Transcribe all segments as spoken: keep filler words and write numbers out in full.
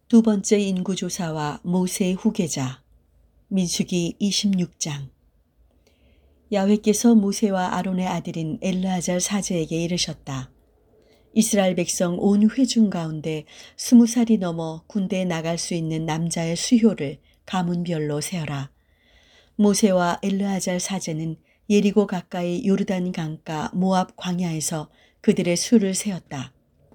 두 번째 인구조사와 모세의 후계자. 민수기 이십육 장. 야훼께서 모세와 아론의 아들인 엘르아잘 사제에게 이르셨다. 이스라엘 백성 온 회중 가운데 스무 살이 넘어 군대에 나갈 수 있는 남자의 수효를 가문별로 세어라. 모세와 엘르아잘 사제는 예리고 가까이 요르단 강가 모압 광야에서 그들의 수를 세었다.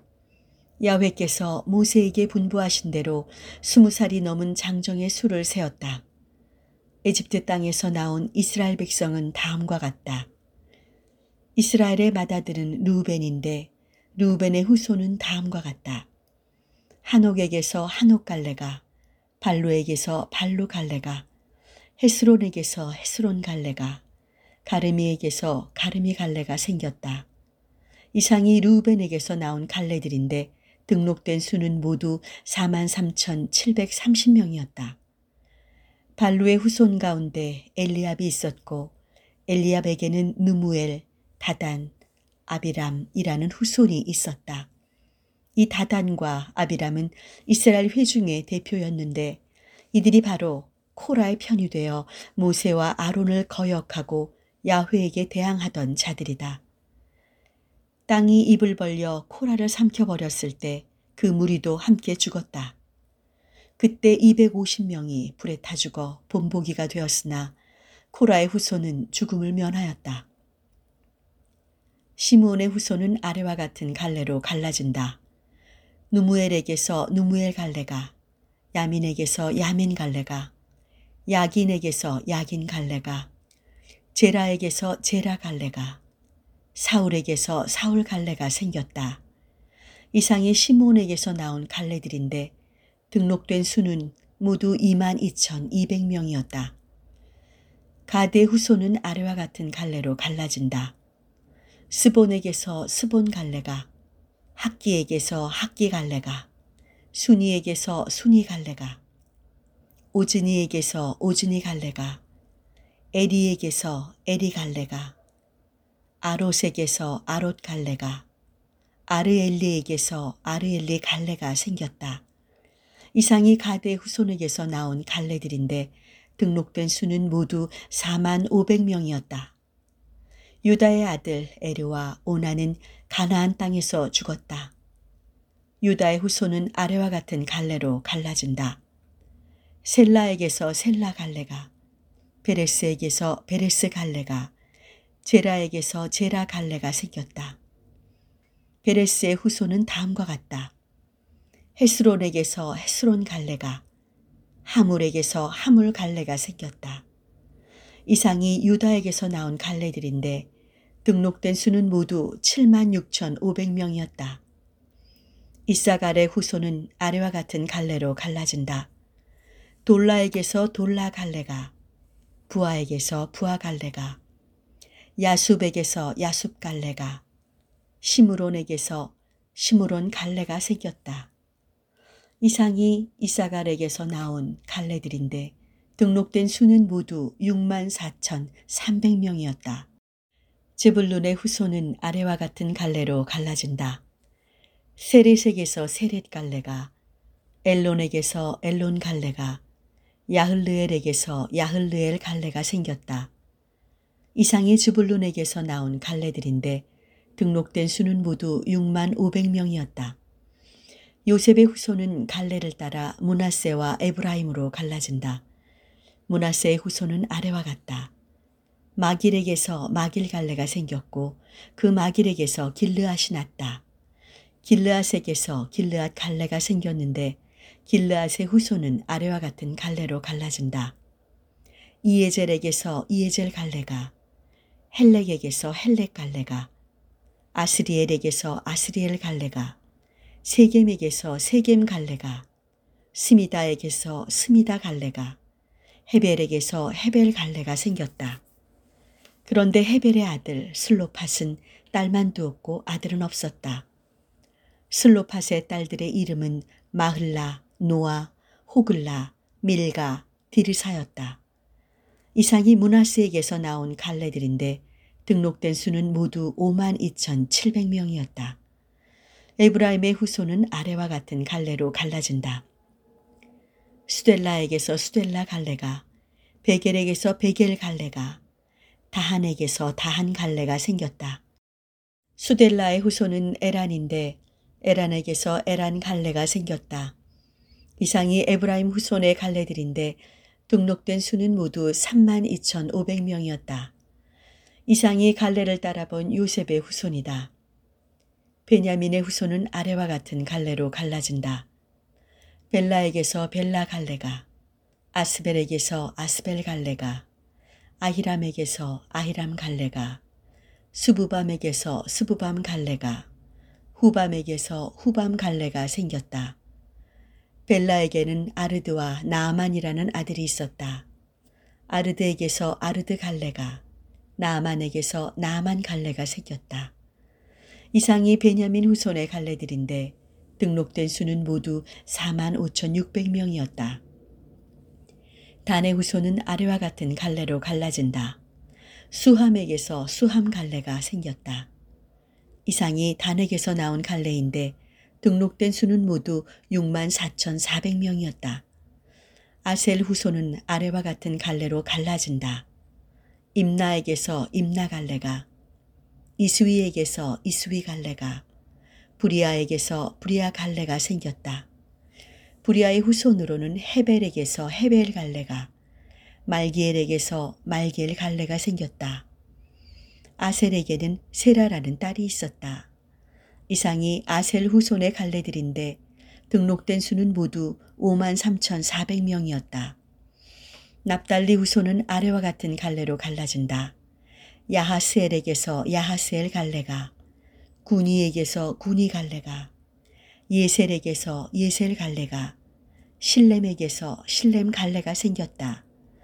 야훼께서 모세에게 분부하신 대로 스무 살이 넘은 장정의 수를 세었다. 에집트 땅에서 나온 이스라엘 백성은 다음과 같다. 이스라엘의 맏아들은 르우벤인데 르우벤의 후손은 다음과 같다. 한옥에게서 한옥갈레가, 발루에게서 발루갈레가, 헤스론에게서 헤스론갈레가, 가르미에게서 가르미갈레가 생겼다. 이상이 르우벤에게서 나온 갈레들인데 등록된 수는 모두 사만 삼천칠백삼십 명이었다. 발루의 후손 가운데 엘리압이 있었고 엘리압에게는 느무엘, 다단, 아비람이라는 후손이 있었다. 이 다단과 아비람은 이스라엘 회중의 대표였는데 이들이 바로 코라의 편이 되어 모세와 아론을 거역하고 야훼에게 대항하던 자들이다. 땅이 입을 벌려 코라를 삼켜버렸을 때 그 무리도 함께 죽었다. 그때 이백오십 명이 불에 타 죽어 본보기가 되었으나 코라의 후손은 죽음을 면하였다. 시므온의 후손은 아래와 같은 갈래로 갈라진다. 누무엘에게서 누무엘 갈래가, 야민에게서 야민 갈래가, 야긴에게서 야긴 갈래가, 제라에게서 제라 갈래가, 사울에게서 사울 갈래가 생겼다. 이상이 시므온에게서 나온 갈래들인데 등록된 수는 모두 이만 이천이백 명이었다. 가드의 후손은 아래와 같은 갈래로 갈라진다. 스본에게서 스본 갈래가, 학기에게서 학기 갈래가, 순이에게서 순이 갈래가, 오즈니에게서 오즈니 갈래가, 에리에게서 에리 갈래가, 아롯에게서 아롯 갈래가, 아르엘리에게서 아르엘리 갈래가 생겼다. 이상이 가드의 후손에게서 나온 갈래들인데 등록된 수는 모두 사만 오백 명이었다. 유다의 아들 에르와 오나는 가나안 땅에서 죽었다. 유다의 후손은 아래와 같은 갈래로 갈라진다. 셀라에게서 셀라 갈래가, 베레스에게서 베레스 갈래가, 제라에게서 제라 갈래가 생겼다. 베레스의 후손은 다음과 같다. 헤스론에게서 헤스론 갈래가, 하물에게서 하물 갈래가 생겼다. 이상이 유다에게서 나온 갈래들인데 등록된 수는 모두 칠만 육천오백 명이었다. 이사갈의 후손은 아래와 같은 갈래로 갈라진다. 돌라에게서 돌라 갈래가, 부하에게서 부하 갈래가, 야숲에게서 야숲 갈래가, 시므론에게서 시므론 갈래가 생겼다. 이상이 이사갈에게서 나온 갈래들인데 등록된 수는 모두 육만 사천삼백 명이었다. 제불룬의 후손은 아래와 같은 갈래로 갈라진다. 세렛에게서 세렛 갈래가, 엘론에게서 엘론 갈래가, 야흘르엘에게서 야흘르엘 갈래가 생겼다. 이상이 즈불룬에게서 나온 갈래들인데 등록된 수는 모두 육만 오백 명이었다. 요셉의 후손은 갈래를 따라 므낫세와 에브라임으로 갈라진다. 므낫세의 후손은 아래와 같다. 마길에게서 마길 갈래가 생겼고 그 마길에게서 길르앗이 났다. 길르앗에게서 길르앗 갈래가 생겼는데 길르앗의 후손은 아래와 같은 갈래로 갈라진다. 이에젤에게서 이에젤 갈래가, 헬렉에게서 헬렉 갈래가, 아스리엘에게서 아스리엘 갈래가, 세겜에게서 세겜 갈래가, 스미다에게서 스미다 갈래가, 헤벨에게서 헤벨 갈래가 생겼다. 그런데 헤벨의 아들 슬로팟은 딸만 두었고 아들은 없었다. 슬로팟의 딸들의 이름은 마흘라, 노아, 호글라, 밀가, 디르사였다. 이상이 므낫세에게서 나온 갈래들인데 등록된 수는 모두 오만 이천칠백 명이었다. 에브라임의 후손은 아래와 같은 갈래로 갈라진다. 수델라에게서 수델라 갈레가, 베겔에게서 베겔 갈레가, 다한에게서 다한 갈레가 생겼다. 수델라의 후손은 에란인데 에란에게서 에란 갈레가 생겼다. 이상이 에브라임 후손의 갈레들인데 등록된 수는 모두 삼만 이천오백 명이었다. 이상이 갈레를 따라본 요셉의 후손이다. 베냐민의 후손은 아래와 같은 갈레로 갈라진다. 벨라에게서 벨라 갈레가, 아스벨에게서 아스벨 갈레가, 아히람에게서 아히람 갈레가, 스부밤에게서 스부밤 갈레가, 후밤에게서 후밤 갈레가 생겼다. 벨라에게는 아르드와 나아만이라는 아들이 있었다. 아르드에게서 아르드 갈레가, 나아만에게서 나아만 갈레가 생겼다. 이상이 베냐민 후손의 갈레들인데 등록된 수는 모두 사만 오천육백 명이었다. 단의 후손은 아래와 같은 갈레로 갈라진다. 수함에게서 수함 갈레가 생겼다. 이상이 단에게서 나온 갈레인데 등록된 수는 모두 육만 사천사백 명이었다. 아셀 후손은 아래와 같은 갈레로 갈라진다. 임나에게서 임나 갈레가, 이스위에게서 이스위 갈레가, 부리아에게서 부리아 갈레가 생겼다. 부리아의 후손으로는 헤벨에게서 헤벨 갈레가, 말기엘에게서 말기엘 갈레가 생겼다. 아셀에게는 세라라는 딸이 있었다. 이상이 아셀 후손의 갈레들인데 등록된 수는 모두 오만 삼천사백 명이었다. 납달리 후손은 아래와 같은 갈레로 갈라진다. 야하스엘에게서 야하스엘 갈레가, 구니에게서 구니 갈레가, 예셀에게서 예셀 갈레가, 실렘에게서 실렘 갈레가 생겼다.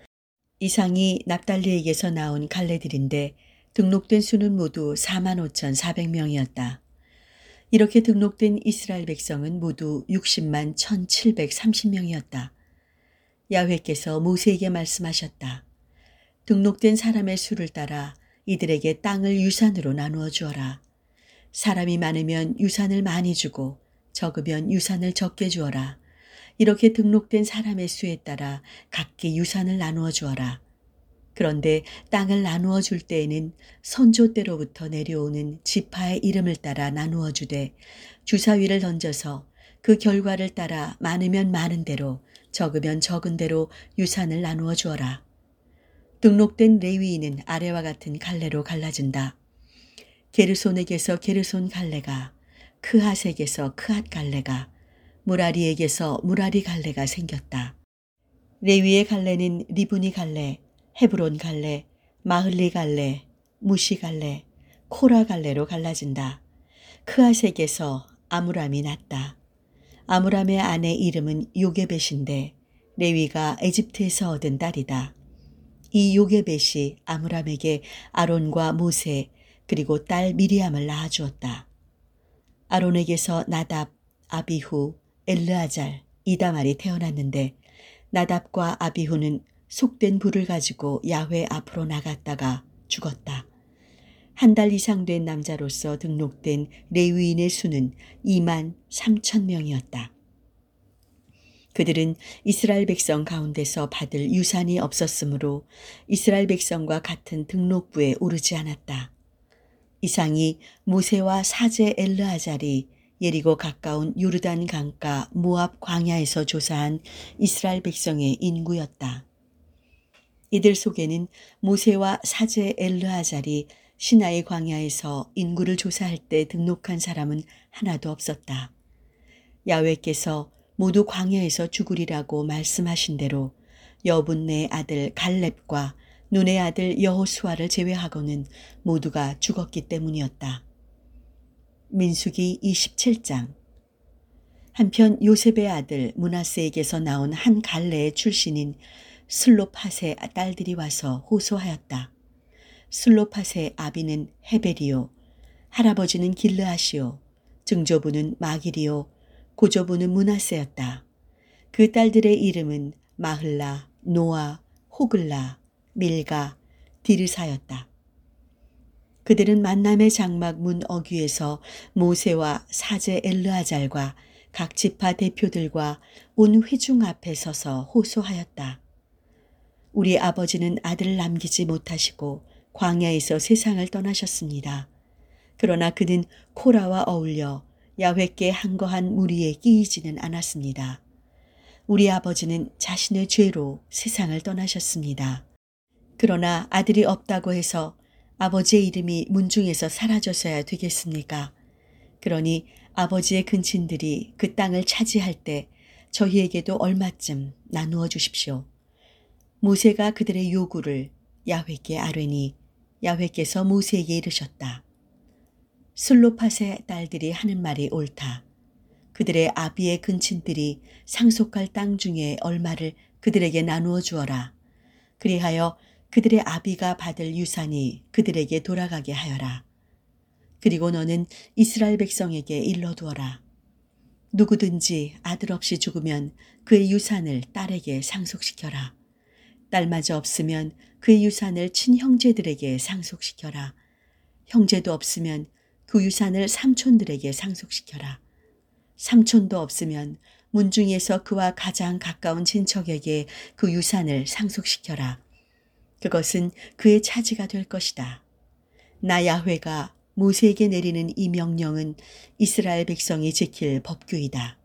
이상이 납달리에게서 나온 갈레들인데 등록된 수는 모두 사만 오천사백 명이었다. 이렇게 등록된 이스라엘 백성은 모두 육십만 천칠백삼십 명이었다. 야훼께서 모세에게 말씀하셨다. 등록된 사람의 수를 따라 이들에게 땅을 유산으로 나누어 주어라. 사람이 많으면 유산을 많이 주고 적으면 유산을 적게 주어라. 이렇게 등록된 사람의 수에 따라 각기 유산을 나누어 주어라. 그런데 땅을 나누어 줄 때에는 선조 때로부터 내려오는 지파의 이름을 따라 나누어 주되 주사위를 던져서 그 결과를 따라 많으면 많은 대로 적으면 적은 대로 유산을 나누어 주어라. 등록된 레위인은 아래와 같은 갈레로 갈라진다. 게르손에게서 게르손 갈레가, 크핫에게서 크핫 갈레가, 무라리에게서 무라리 갈레가 생겼다. 레위의 갈레는 리브니 갈레, 헤브론 갈레, 마흘리 갈레, 무시 갈레, 코라 갈레로 갈라진다. 크핫에게서 아므람이 났다. 아므람의 아내 이름은 요게벳인데 레위가 에집트에서 얻은 딸이다. 이 요게벳이 아므람에게 아론과 모세 그리고 딸 미리암을 낳아주었다. 아론에게서 나답, 아비후, 엘르아잘, 이다말이 태어났는데 나답과 아비후는 속된 불을 가지고 야훼 앞으로 나갔다가 죽었다. 한 달 이상 된 남자로서 등록된 레위인의 수는 이만 삼천 명이었다. 그들은 이스라엘 백성 가운데서 받을 유산이 없었으므로 이스라엘 백성과 같은 등록부에 오르지 않았다. 이상이 모세와 사제 엘르아잘이 예리고 가까운 요르단 강가 모압 광야에서 조사한 이스라엘 백성의 인구였다. 이들 속에는 모세와 사제 엘르아잘이 시나이 광야에서 인구를 조사할 때 등록한 사람은 하나도 없었다. 야훼께서 모두 광야에서 죽으리라고 말씀하신 대로 여분네 아들 갈렙과 눈의 아들 여호수아를 제외하고는 모두가 죽었기 때문이었다. 민수기 이십칠 장. 한편 요셉의 아들 므낫세에게서 나온 한 갈레의 출신인 슬로팟의 딸들이 와서 호소하였다. 슬로팟의 아비는 헤벨이요, 할아버지는 길르앗이요, 증조부는 마길이요, 고조부는 므낫세였다. 그 딸들의 이름은 마흘라, 노아, 호글라, 밀가, 디르사였다. 그들은 만남의 장막 문 어귀에서 모세와 사제 엘르아잘과 각 지파 대표들과 온 회중 앞에 서서 호소하였다. 우리 아버지는 아들을 남기지 못하시고 광야에서 세상을 떠나셨습니다. 그러나 그는 코라와 어울려 야훼께 항거한 무리에 끼이지는 않았습니다. 우리 아버지는 자신의 죄로 세상을 떠나셨습니다. 그러나 아들이 없다고 해서 아버지의 이름이 문중에서 사라져서야 되겠습니까? 그러니 아버지의 근친들이 그 땅을 차지할 때 저희에게도 얼마쯤 나누어 주십시오. 모세가 그들의 요구를 야훼께 아뢰니 야훼께서 모세에게 이르셨다. 슬로팟의 딸들이 하는 말이 옳다. 그들의 아비의 근친들이 상속할 땅 중에 얼마를 그들에게 나누어 주어라. 그리하여 그들의 아비가 받을 유산이 그들에게 돌아가게 하여라. 그리고 너는 이스라엘 백성에게 일러두어라. 누구든지 아들 없이 죽으면 그의 유산을 딸에게 상속시켜라. 딸마저 없으면 그의 유산을 친형제들에게 상속시켜라. 형제도 없으면 그 유산을 삼촌들에게 상속시켜라. 삼촌도 없으면 문중에서 그와 가장 가까운 친척에게 그 유산을 상속시켜라. 그것은 그의 차지가 될 것이다. 나 야훼가 모세에게 내리는 이 명령은 이스라엘 백성이 지킬 법규이다.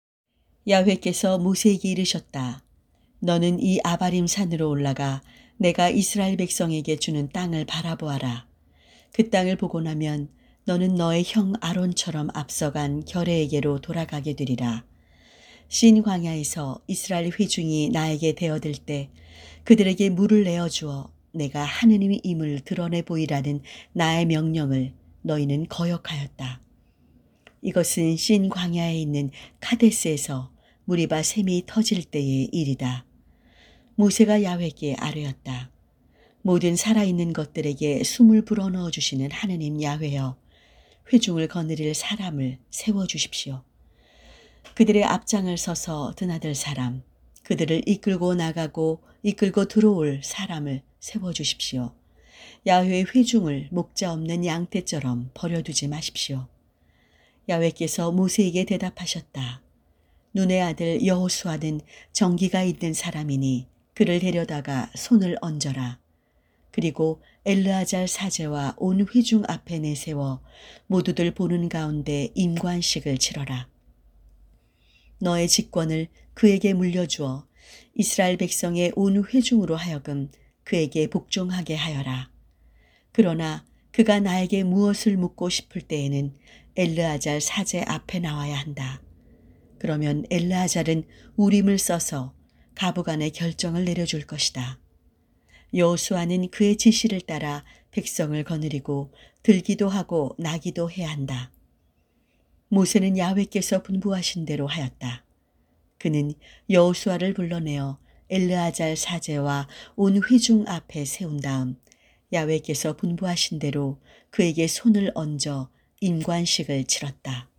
야훼께서 모세에게 이르셨다. 너는 이 아바림 산으로 올라가 내가 이스라엘 백성에게 주는 땅을 바라보아라. 그 땅을 보고 나면 너는 너의 형 아론처럼 앞서간 결혜에게로 돌아가게 되리라. 신 광야에서 이스라엘 회중이 나에게 대어들 때 그들에게 물을 내어주어 내가 하느님임을 드러내 보이라는 나의 명령을 너희는 거역하였다. 이것은 신 광야에 있는 카데스에서 무리바 샘이 터질 때의 일이다. 모세가 야훼께 아뢰었다. 모든 살아있는 것들에게 숨을 불어넣어 주시는 하느님 야훼여, 회중을 거느릴 사람을 세워주십시오. 그들의 앞장을 서서 드나들 사람, 그들을 이끌고 나가고 이끌고 들어올 사람을 세워주십시오. 야훼의 회중을 목자 없는 양떼처럼 버려두지 마십시오. 야훼께서 모세에게 대답하셨다. 눈의 아들 여호수아는 정기가 있는 사람이니 그를 데려다가 손을 얹어라. 그리고 엘르아잘 사제와 온 회중 앞에 내세워 모두들 보는 가운데 임관식을 치러라. 너의 직권을 그에게 물려주어 이스라엘 백성의 온 회중으로 하여금 그에게 복종하게 하여라. 그러나 그가 나에게 무엇을 묻고 싶을 때에는 엘르아잘 사제 앞에 나와야 한다. 그러면 엘르아잘은 우림을 써서 가부간의 결정을 내려줄 것이다. 여호수아는 그의 지시를 따라 백성을 거느리고 들기도 하고 나기도 해야 한다. 모세는 야훼께서 분부하신 대로 하였다. 그는 여호수아를 불러내어 엘르아잘 사제와 온 회중 앞에 세운 다음 야훼께서 분부하신 대로 그에게 손을 얹어 임관식을 치렀다.